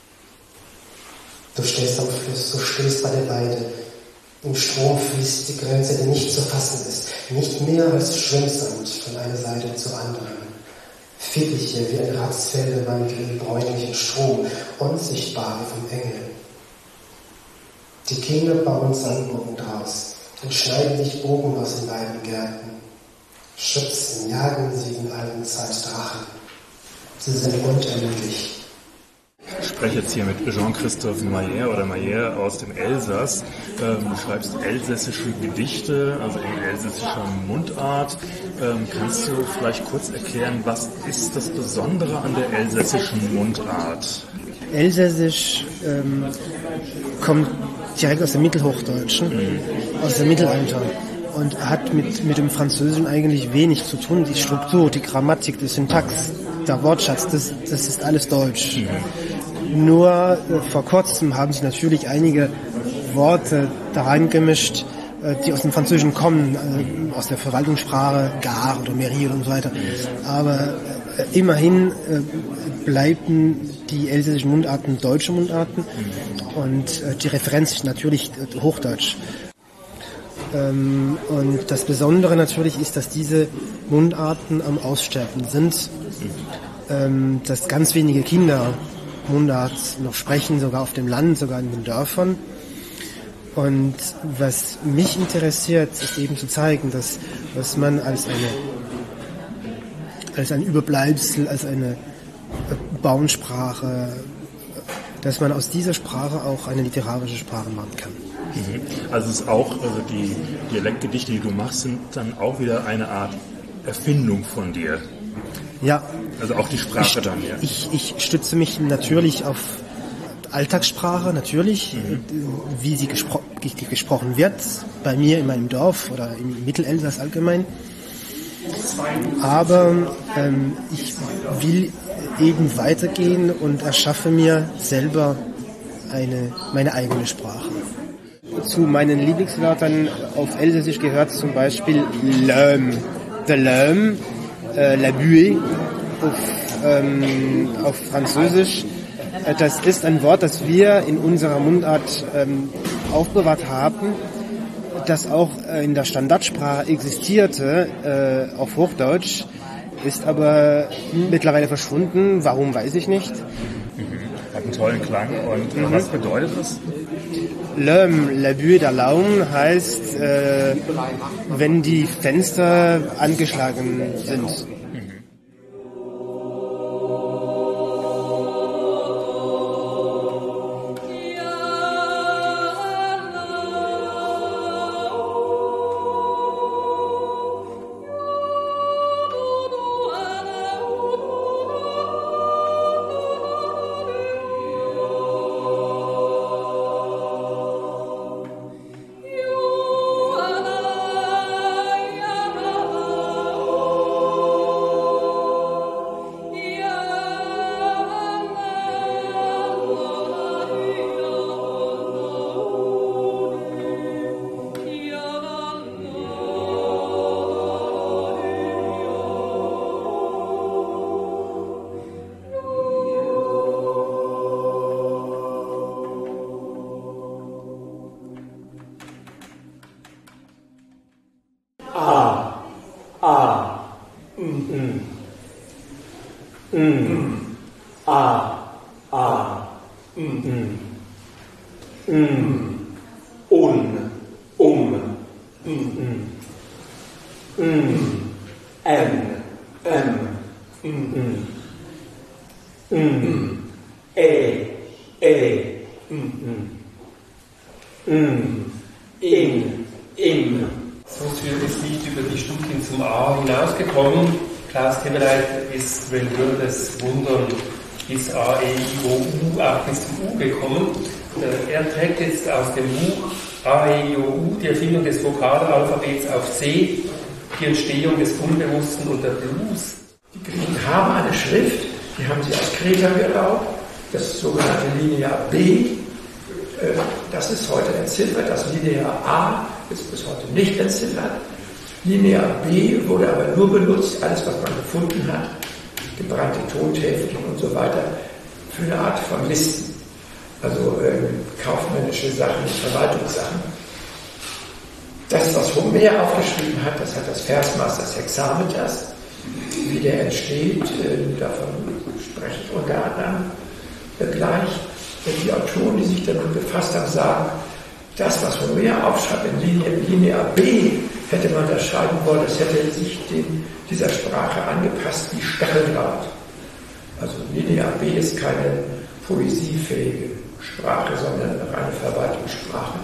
Du stehst am Fluss, du stehst bei der Weide. Im Strom fließt die Grenze, die nicht zu fassen ist. Nicht mehr als Schwimmsand von einer Seite zur anderen. Fittiche wie ein Rapsfelderwandel im bräunlichen Strom, unsichtbar wie vom Engel. Die Kinder bauen Sandburgen draus und schneiden sich Bogen aus den beiden Gärten. Schützen, jagen sie in allen Zeit Drachen. Sie sind unermüdlich. Ich spreche jetzt hier mit Jean-Christophe Mayer aus dem Elsass. Du schreibst elsässische Gedichte, also in elsässischer Mundart. Kannst du vielleicht kurz erklären, was ist das Besondere an der elsässischen Mundart? Elsässisch kommt direkt aus dem Mittelhochdeutschen, aus dem Mittelalter. Und hat mit dem Französischen eigentlich wenig zu tun. Die Struktur, die Grammatik, die Syntax, der Wortschatz, das ist alles Deutsch. Nur vor kurzem haben sich natürlich einige Worte da reingemischt, die aus dem Französischen kommen, aus der Verwaltungssprache, Gare oder Mairie und so weiter. Aber immerhin bleiben die elsässischen Mundarten deutsche Mundarten und die Referenz ist natürlich Hochdeutsch. Und das Besondere natürlich ist, dass diese Mundarten am Aussterben sind, dass ganz wenige Kinder Mundart noch sprechen, sogar auf dem Land, sogar in den Dörfern. Und was mich interessiert, ist eben zu zeigen, dass was man als ein Überbleibsel, als eine Bauernsprache, dass man aus dieser Sprache auch eine literarische Sprache machen kann. Also es ist auch, die Dialektgedichte, die du machst, sind dann auch wieder eine Art Erfindung von dir. Ja. Also auch die Sprache dann, ja. Ich stütze mich natürlich auf Alltagssprache, natürlich, wie sie gesprochen wird, bei mir in meinem Dorf oder im Mittelelsass allgemein. Aber ich will eben weitergehen und erschaffe mir selber meine eigene Sprache. Zu meinen Lieblingswörtern auf Elsässisch gehört zum Beispiel l'homme, de l'homme, la buée auf Französisch. Das ist ein Wort, das wir in unserer Mundart aufbewahrt haben, das auch in der Standardsprache existierte, auf Hochdeutsch, ist aber mittlerweile verschwunden. Warum, weiß ich nicht. Hat einen tollen Klang. Und was bedeutet das? L'homme, la buée de l'aune heißt, wenn die Fenster angeschlagen sind. Sonst wäre es nicht über die Studien zum A hinausgekommen. Klaus Kemmerleiter ist, wenn wir das wundern, bis A, E, I, O, U auch bis zum U gekommen. Er trägt jetzt aus dem Buch A, E, I, O, U die Erfindung des Vokalalphabets auf C, die Entstehung des Unbewussten und der Blues. Die Griechen haben eine Schrift, die haben sie aus Kreta geraubt, das sogenannte Linear B. Das ist heute entziffert, das Linear A ist bis heute nicht entziffert. Linear B wurde aber nur benutzt, alles was man gefunden hat, gebrannte Tontäfelchen und so weiter, für eine Art von Listen. Also kaufmännische Sachen, Verwaltungssachen. Das, was Homer aufgeschrieben hat, das hat das Versmaß des Hexameters. Wie der entsteht, davon spreche ich unter anderem gleich. Die Autoren, die sich damit befasst haben, sagen, das, was Homer aufschreibt in Linear B, hätte man das schreiben wollen, das hätte sich dieser Sprache angepasst wie Stacheldraht. Also Linear B ist keine poesiefähige Sprache, sondern eine reine Verwaltungssprache.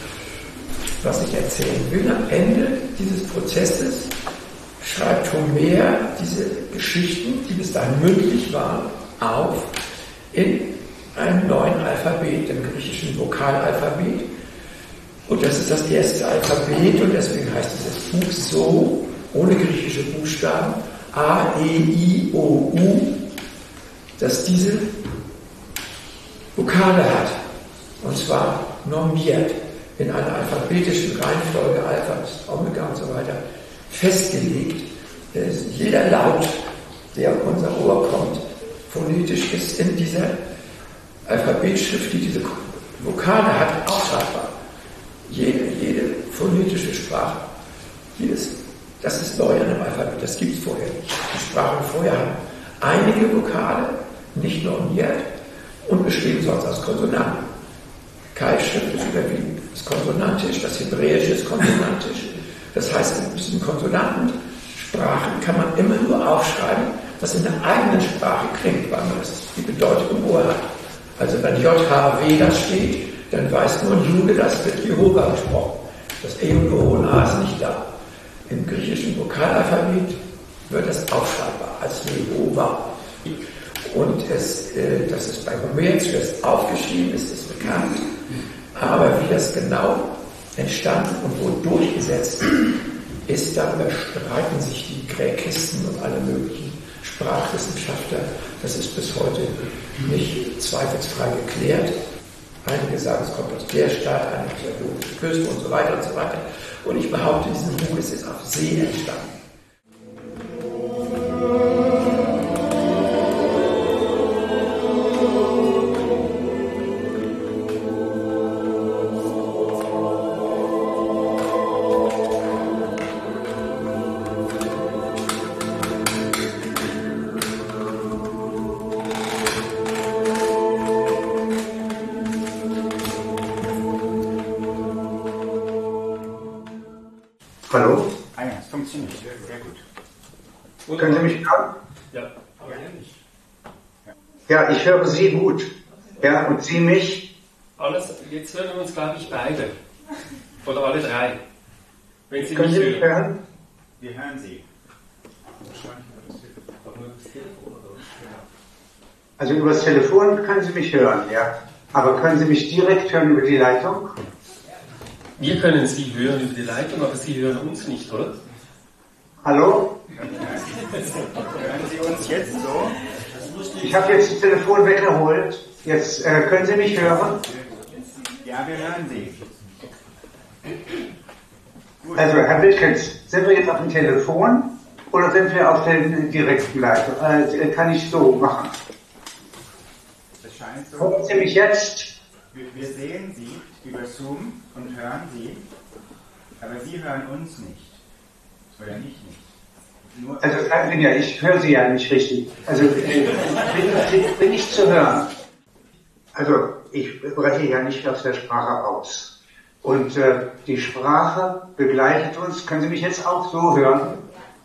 Was ich erzählen will, am Ende dieses Prozesses schreibt Homer diese Geschichten, die bis dahin mündlich waren, auf in einem neuen Alphabet, dem griechischen Vokalalphabet. Und das ist das erste Alphabet und deswegen heißt dieses Buch so, ohne griechische Buchstaben, A, E, I, O, U, das diese Vokale hat. Und zwar normiert. in einer alphabetischen Reihenfolge, Alpha bis Omega und so weiter, festgelegt. Jeder Laut, der auf unser Ohr kommt, phonetisch ist in dieser Alphabetschrift, die diese Vokale hat, aufschreibbar. Jede phonetische Sprache, das ist neu an dem Alphabet, das gibt es vorher nicht. Die Sprachen vorher haben einige Vokale, nicht normiert, und bestehen sonst aus Konsonanten. Kai-Schrift ist überwiegend ist konsonantisch, das Hebräische ist konsonantisch. Das heißt, in diesen Konsonantensprachen kann man immer nur aufschreiben, was in der eigenen Sprache klingt, weil man die Bedeutung im Ohr hat. Also wenn JHW da steht, dann weiß nur ein Jude, das wird Jehova gesprochen. Das E und O und A ist nicht da. Im griechischen Vokalalphabet wird das aufschreibbar als Jehova. Und dass es bei Homer zuerst aufgeschrieben ist, ist bekannt. Aber wie das genau entstanden und wo durchgesetzt ist, darüber streiten sich die Gräkisten und alle möglichen Sprachwissenschaftler. Das ist bis heute nicht zweifelsfrei geklärt. Einige sagen, es kommt aus der Stadt, einige aus der logischen Küste und so weiter und so weiter. Und ich behaupte, dieses Buch ist jetzt auf See entstanden. Hallo? Ah ja, es funktioniert. Sehr gut. Können Sie mich hören? Ja, aber ähnlich. Ja, ich höre Sie gut. Ja, und Sie mich? Jetzt hören wir uns, glaube ich, beide. Oder alle drei. Wenn Sie Können mich Sie mich hören? Wir hören Sie. Also über das Telefon können Sie mich hören, ja. Aber können Sie mich direkt hören über die Leitung? Wir können Sie hören über die Leitung, aber Sie hören uns nicht, oder? Hallo? Hören Sie uns jetzt so? Ich habe jetzt das Telefon weggeholt. Jetzt können Sie mich hören? Ja, wir hören Sie. Gut. Also Herr Wilkens, sind wir jetzt auf dem Telefon oder sind wir auf der direkten Leitung? Kann ich so machen? Das scheint so. Hören Sie mich jetzt? Wir sehen Sie über Zoom und hören Sie, aber Sie hören uns nicht. Oder mich nicht. Nur Also ich höre Sie ja nicht richtig. Also bin nicht zu hören. Also ich breche ja nicht aus der Sprache aus. Und die Sprache begleitet uns, können Sie mich jetzt auch so hören?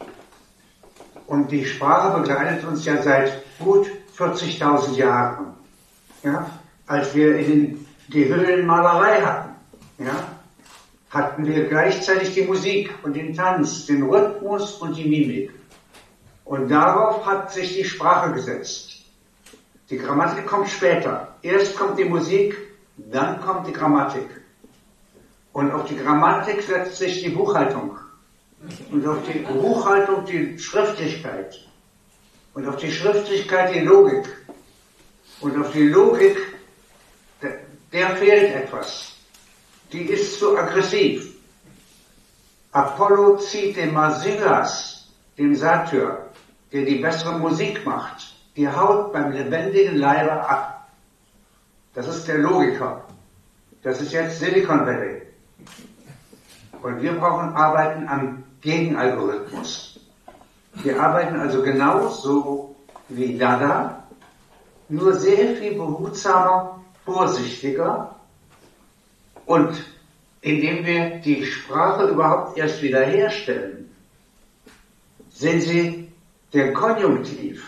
Und die Sprache begleitet uns ja seit gut 40.000 Jahren. Ja? Als wir die Höhlenmalerei hatten, ja, hatten wir gleichzeitig die Musik und den Tanz, den Rhythmus und die Mimik. Und darauf hat sich die Sprache gesetzt. Die Grammatik kommt später. Erst kommt die Musik, dann kommt die Grammatik. Und auf die Grammatik setzt sich die Buchhaltung. Und auf die Buchhaltung die Schriftlichkeit. Und auf die Schriftlichkeit die Logik. Und auf die Logik, der fehlt etwas. Die ist zu aggressiv. Apollo zieht dem Marsyas, dem Satyr, der die bessere Musik macht, die Haut beim lebendigen Leibe ab. Das ist der Logiker. Das ist jetzt Silicon Valley. Und wir arbeiten am Gegenalgorithmus. Wir arbeiten also genauso wie Dada, nur sehr viel behutsamer, vorsichtiger und indem wir die Sprache überhaupt erst wiederherstellen. Sehen Sie, der Konjunktiv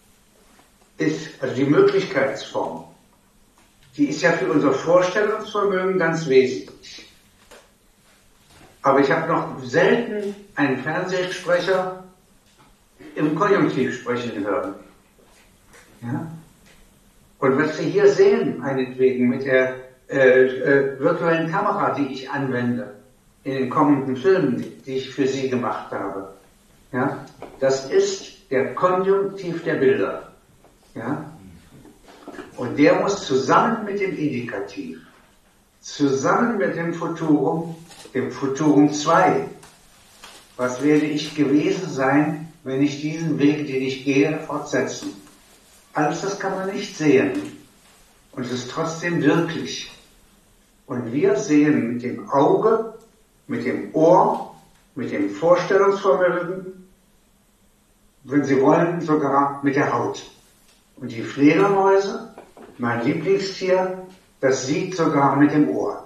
ist, also die Möglichkeitsform, die ist ja für unser Vorstellungsvermögen ganz wesentlich. Aber ich habe noch selten einen Fernsehsprecher im Konjunktiv sprechen hören. Ja? Und was Sie hier sehen, meinetwegen mit der virtuellen Kamera, die ich anwende in den kommenden Filmen, die ich für Sie gemacht habe, ja, das ist der Konjunktiv der Bilder. Ja? Und der muss zusammen mit dem Indikativ zusammen mit dem Futurum 2. Was werde ich gewesen sein, wenn ich diesen Weg, den ich gehe, fortsetzen? Alles das kann man nicht sehen. Und es ist trotzdem wirklich. Und wir sehen mit dem Auge, mit dem Ohr, mit dem Vorstellungsvermögen, wenn Sie wollen, sogar mit der Haut. Und die Fledermäuse, mein Lieblingstier, das sieht sogar mit dem Ohr.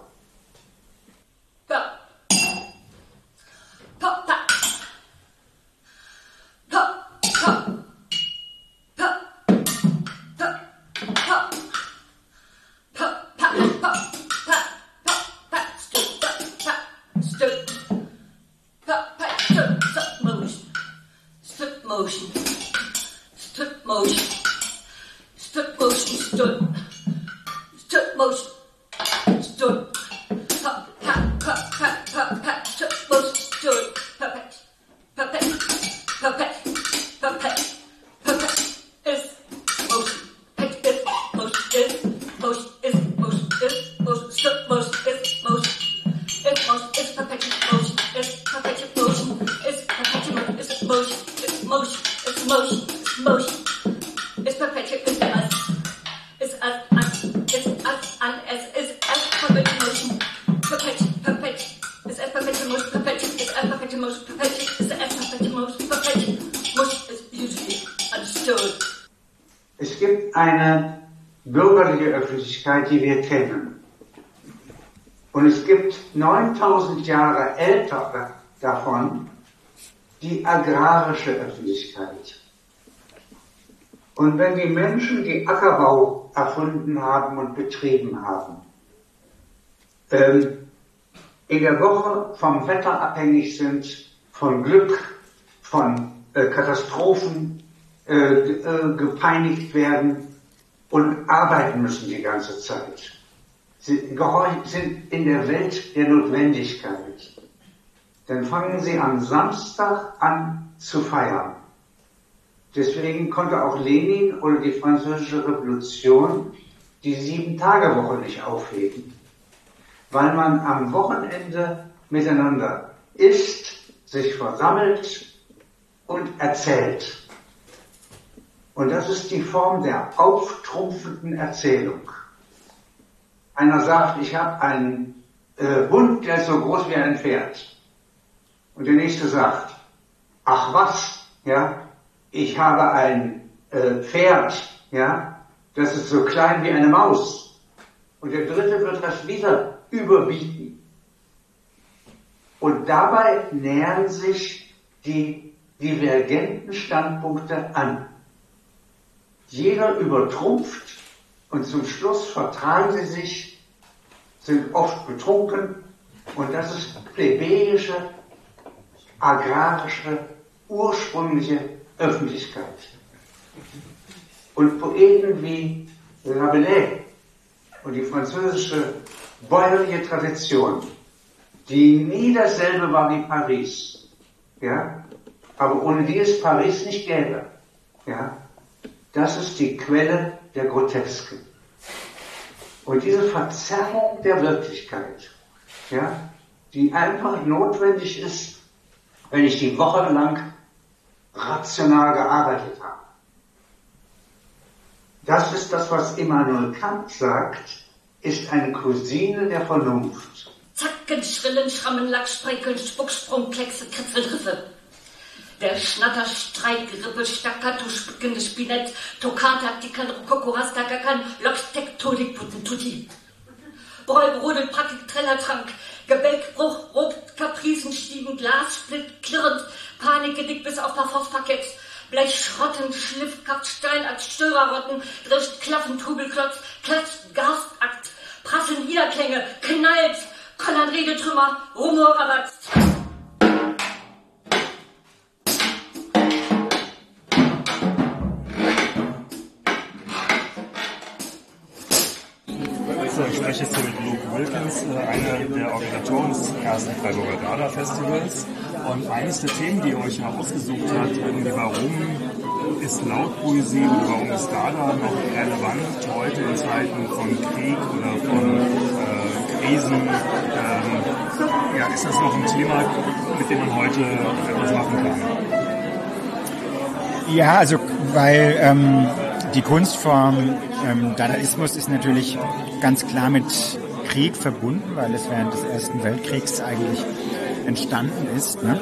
Es gibt eine bürgerliche Öffentlichkeit, die wir kennen. Und es gibt 9000 Jahre älter davon die agrarische Öffentlichkeit. Und wenn die Menschen, die Ackerbau erfunden haben und betrieben haben, in der Woche vom Wetter abhängig sind, von Glück, von Katastrophen, gepeinigt werden und arbeiten müssen die ganze Zeit. Sie sind in der Welt der Notwendigkeit. Dann fangen sie am Samstag an zu feiern. Deswegen konnte auch Lenin oder die Französische Revolution die 7-Tage-Woche nicht aufheben. Weil man am Wochenende miteinander isst, sich versammelt und erzählt. Und das ist die Form der auftrumpfenden Erzählung. Einer sagt, ich habe einen Hund, der ist so groß wie ein Pferd. Und der nächste sagt, ach was, ja, ich habe ein Pferd, ja, das ist so klein wie eine Maus. Und der dritte wird das wieder überbieten. Und dabei nähern sich die divergenten Standpunkte an. Jeder übertrumpft und zum Schluss vertragen sie sich, sind oft betrunken und das ist plebejische, agrarische, ursprüngliche Öffentlichkeit. Und Poeten wie Rabelais und die französische bäuerliche Tradition, die nie dasselbe war wie Paris, ja, aber ohne die es Paris nicht gäbe, ja, das ist die Quelle der Grotesken. Und diese Verzerrung der Wirklichkeit, ja, die einfach notwendig ist, wenn ich die Woche lang rational gearbeitet habe. Das ist das, was Immanuel Kant sagt, ist eine Cousine der Vernunft. Zacken, Schrillen, Schrammen, Lacksprenkeln, Spucksprung, Kleckse, Kritzelriffe. Der Schnatter, Streik, Rippe, Staccato, spickende Spinett, Toccata, Tickern, Kokorasta, Gackern, Locksteck, Todik, Putten, Tutti. Bräu, Brodel, Prackig, Trellertrank, Gebälk, Bruch, Robt, Kapricen, Stiegen, Glas, Split, klirrend, Panik, gedickt bis auf der Phosphakett, Blech, Schrotten, Schliff, Kapt, Stein, als Störerrotten, Drischt, Klaffen, Tubelklotz, Klatscht, Garstakt, Prasseln, Widerklänge, Knallt, Kollern, Regeltrümmer, Rumor, Rabatzt. Ich spreche jetzt hier mit Luke Wilkins, einer der Organisatoren des ersten Freiburger Dada-Festivals. Und eines der Themen, die ihr euch ausgesucht habt, irgendwie, warum ist Lautpoesie oder warum ist Dada noch relevant heute in Zeiten von Krieg oder von Krisen. Ist das noch ein Thema, mit dem man heute etwas machen kann? Ja, also weil die Kunstform Dadaismus ist natürlich ganz klar mit Krieg verbunden, weil es während des Ersten Weltkriegs eigentlich entstanden ist, ne?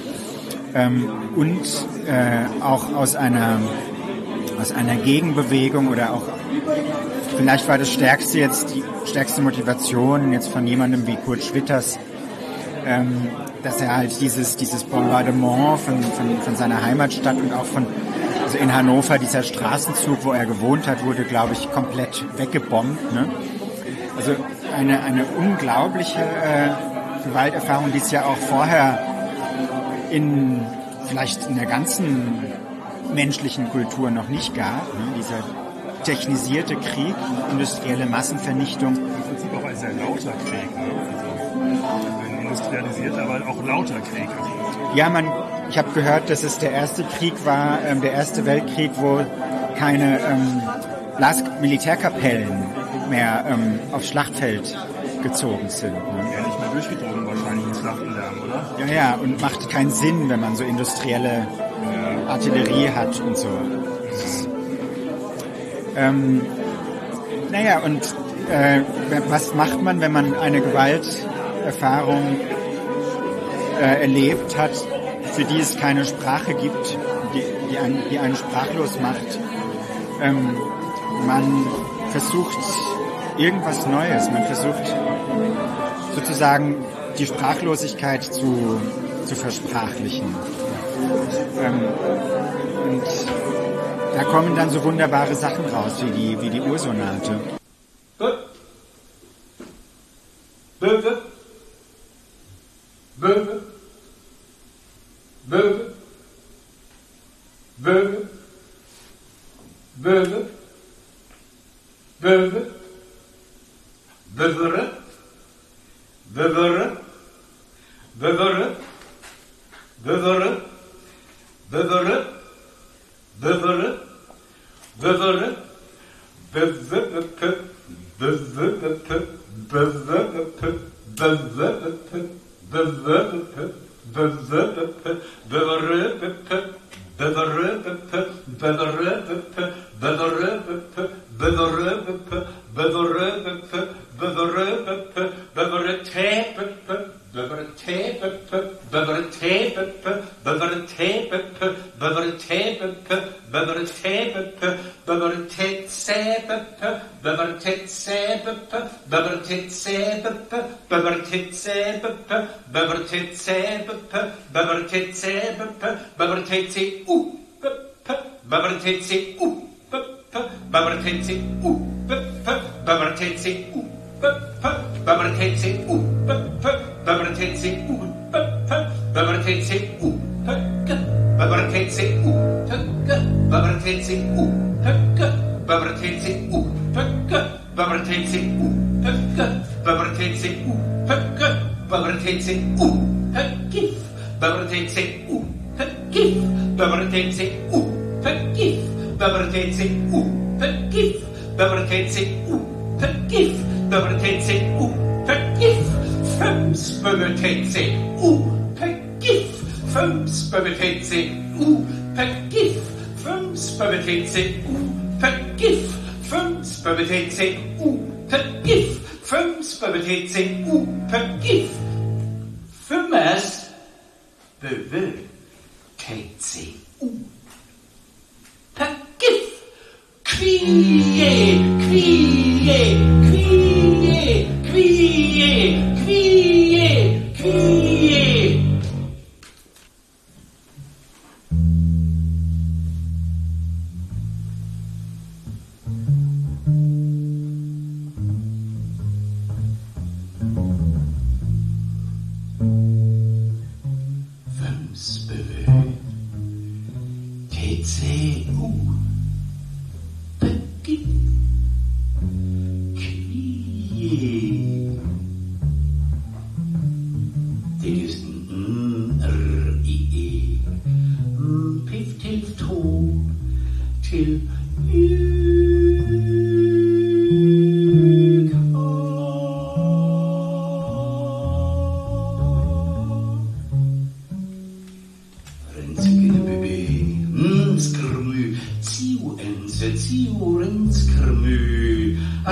Und auch aus einer Gegenbewegung oder auch vielleicht war das die stärkste Motivation jetzt von jemandem wie Kurt Schwitters, dass er halt dieses Bombardement von seiner Heimatstadt und auch also in Hannover, dieser Straßenzug, wo er gewohnt hat, wurde, glaube ich, komplett weggebombt, ne? Also eine unglaubliche Gewalterfahrung, die es ja auch vorher vielleicht in der ganzen menschlichen Kultur noch nicht gab, ne? Dieser technisierte Krieg, industrielle Massenvernichtung. Im Prinzip auch ein sehr lauter Krieg, ne? Also ein industrialisierter, aber auch lauter Krieg. Ja, ich habe gehört, dass es der erste Krieg war, der Erste Weltkrieg, wo keine Militärkapellen mehr aufs Schlachtfeld gezogen sind. Ne? Ja, nicht mehr durchgedrungen wahrscheinlich ins Schlachtenlärm, oder? Ja, und macht keinen Sinn, wenn man so industrielle Artillerie hat und so. Was macht man, wenn man eine Gewalterfahrung erlebt hat, für die es keine Sprache gibt, die einen sprachlos macht? Man versucht irgendwas Neues, man versucht sozusagen die Sprachlosigkeit zu versprachlichen. Und da kommen dann so wunderbare Sachen raus, wie die Ursonate.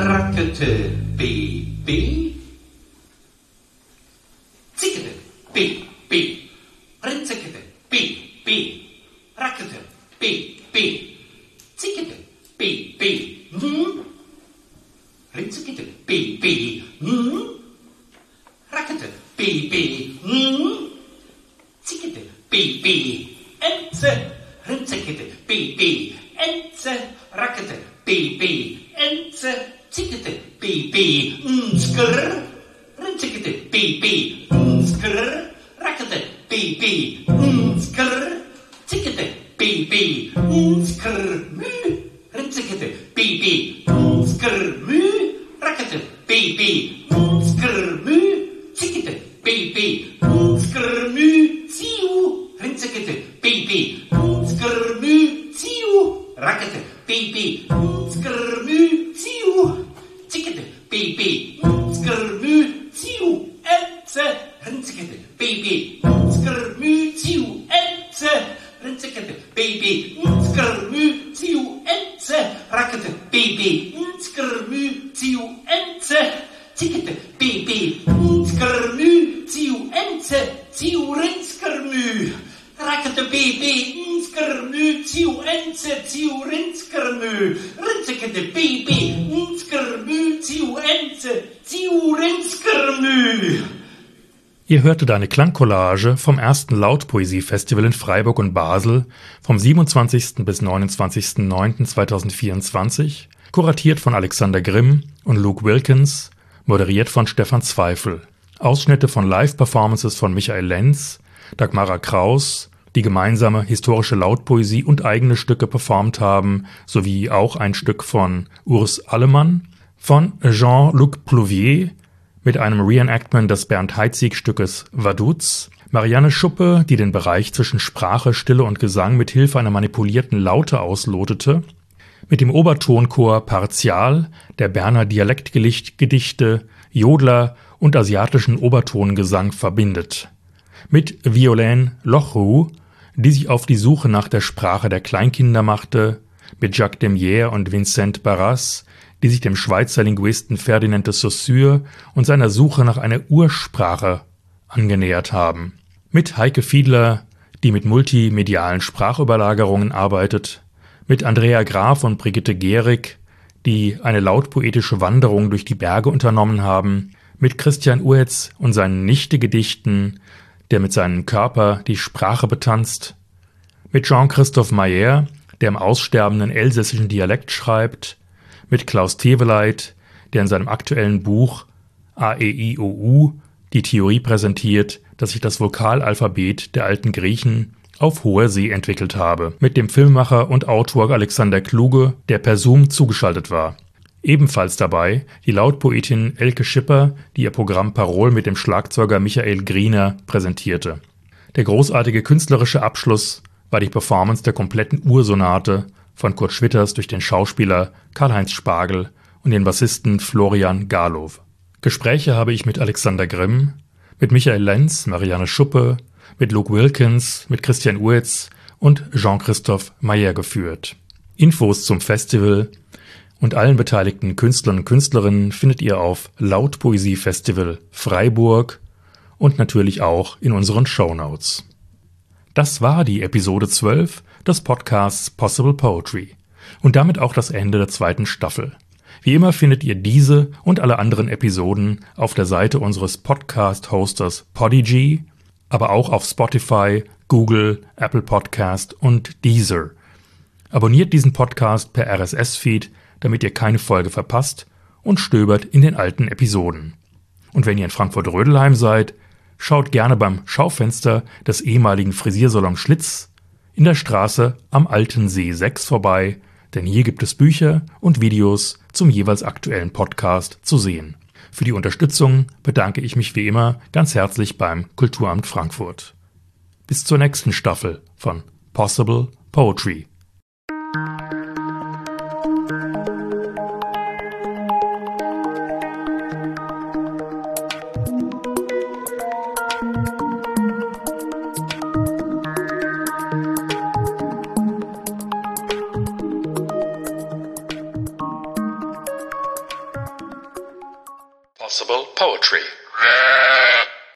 Rackete, B, B. Zickete, B, B. Rinzickete, B, B. Rackete, B, B. Zickete, B, B. Rinzickete, B, B. Rackete, B, B. Zickete, B, B. Enze, Rinzickete, B, B. Enze, Rackete, B, B. Enze, zickete, B, B. Skrr, Rinzickete, B, B. Skrr, Rackete, B, B. Skrr, zickete, B, B. Skrr, mü, Rinzickete, B, B. Skrr, mü, Rackete, B, B. Skrr, mü, zickete, B, B. Skrr, mü, ziu, Rinzickete, B, B. Skrr, mü, ziu, Rackete, B, B. Skrr, mü, ziu, zickete, B, B. Skrr, mü, ziu, Enze, Rinzickete, B, B. Skrr, mü, ziu, Enze, Rinzickete, B, B. Skrr, mü, ziu, Enze, Rackete, B, B. Skrr, mü, ziu, Enze, zickete, B, B. Skrr, mü, ziu, Enze, ziu, Rinskr, mü. Rackete, B, B. Skrr, mü, ziu, Enze, ziu, Rinskr, mü. Rinzickete, B, B. Skrr, mü, ziu, Enze, ziu, Rinskr, mü. Ihr hörtet eine Klangcollage vom ersten Lautpoesie-Festival in Freiburg und Basel vom 27. bis 29.09.2024, kuratiert von Alexander Grimm und Luke Wilkins, moderiert von Stefan Zweifel. Ausschnitte von Live-Performances von Michael Lenz, Dagmara Kraus, die gemeinsame historische Lautpoesie und eigene Stücke performt haben, sowie auch ein Stück von Urs Allemann, von Jean-Luc Plouvier, mit einem Reenactment des Bernd-Heitzig-Stückes Vaduz, Marianne Schuppe, die den Bereich zwischen Sprache, Stille und Gesang mit Hilfe einer manipulierten Laute auslotete, mit dem Obertonchor Partial, der Berner Dialektgedichte, Jodler und asiatischen Obertongesang verbindet, mit Violaine Lochroux, die sich auf die Suche nach der Sprache der Kleinkinder machte, mit Jacques Demière und Vincent Barras, die sich dem Schweizer Linguisten Ferdinand de Saussure und seiner Suche nach einer Ursprache angenähert haben. Mit Heike Fiedler, die mit multimedialen Sprachüberlagerungen arbeitet, mit Andrea Graf und Brigitte Gehrig, die eine lautpoetische Wanderung durch die Berge unternommen haben, mit Christian Uetz und seinen Nichte-Gedichten, der mit seinem Körper die Sprache betanzt, mit Jean-Christophe Mayer, der im aussterbenden elsässischen Dialekt schreibt, mit Klaus Teveleit, der in seinem aktuellen Buch AEIOU die Theorie präsentiert, dass sich das Vokalalphabet der alten Griechen auf hoher See entwickelt habe, mit dem Filmemacher und Autor Alexander Kluge, der per Zoom zugeschaltet war. Ebenfalls dabei die Lautpoetin Elke Schipper, die ihr Programm Parol mit dem Schlagzeuger Michael Griener präsentierte. Der großartige künstlerische Abschluss war die Performance der kompletten Ursonate von Kurt Schwitters durch den Schauspieler Karl-Heinz Spargel und den Bassisten Florian Garlow. Gespräche habe ich mit Alexander Grimm, mit Michael Lenz, Marianne Schuppe, mit Luke Wilkins, mit Christian Uetz und Jean-Christophe Mayer geführt. Infos zum Festival und allen beteiligten Künstlern und Künstlerinnen findet ihr auf Lautpoesie-Festival Freiburg und natürlich auch in unseren Shownotes. Das war die Episode 12 des Podcasts Possible Poetry und damit auch das Ende der zweiten Staffel. Wie immer findet ihr diese und alle anderen Episoden auf der Seite unseres Podcast-Hosters Podigy, aber auch auf Spotify, Google, Apple Podcast und Deezer. Abonniert diesen Podcast per RSS-Feed, damit ihr keine Folge verpasst und stöbert in den alten Episoden. Und wenn ihr in Frankfurt-Rödelheim seid, schaut gerne beim Schaufenster des ehemaligen Frisiersalon Schlitz in der Straße am Alten See 6 vorbei, denn hier gibt es Bücher und Videos zum jeweils aktuellen Podcast zu sehen. Für die Unterstützung bedanke ich mich wie immer ganz herzlich beim Kulturamt Frankfurt. Bis zur nächsten Staffel von Possible Poetry. Poetry.